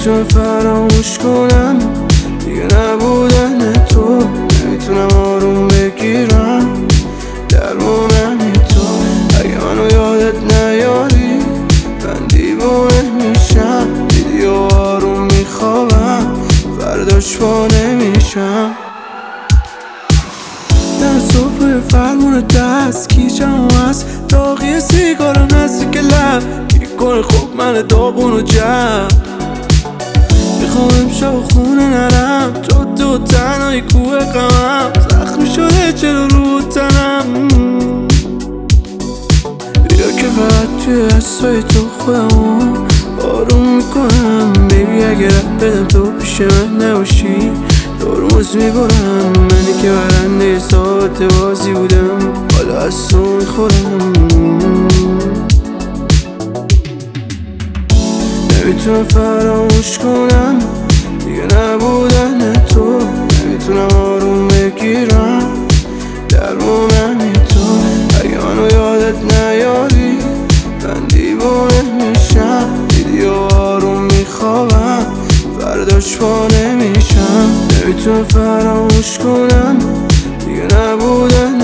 نمیتونم فراموش کنم دیگه نبودن تو. نمیتونم آروم بگیرم درمونم تو. اگه منو یادت نیاری من دیوونه میشم. دیدی و آروم میخوابم فرداش پا نمیشم. در صبح فرمون دست کیچم هست داغی سیگارو نزدیک لب میکنه خب من داغون و جمع. میخوام امشب خونه نرم جاده و تنهایی کوه غمم زخمی شده چرا رو تنم. بیا که فقط توی دستای تو خودمو آروم میکنم. بیبی اگه رد بدم تو پیش من نباشی ترمز میبرم. منی که برنده ساعت بازی بودم حالا از تو میخورم. نمیتونم فراموش کنم دیگه نبودن تو. نمیتونم آروم بگیرم درمونم تو. اگه منو یادت نیاری من دیوونه میشم. دیدی و آروم میخوابم فرداش پا نمیشم. نمیتونم فراموش کنم دیگه نبودن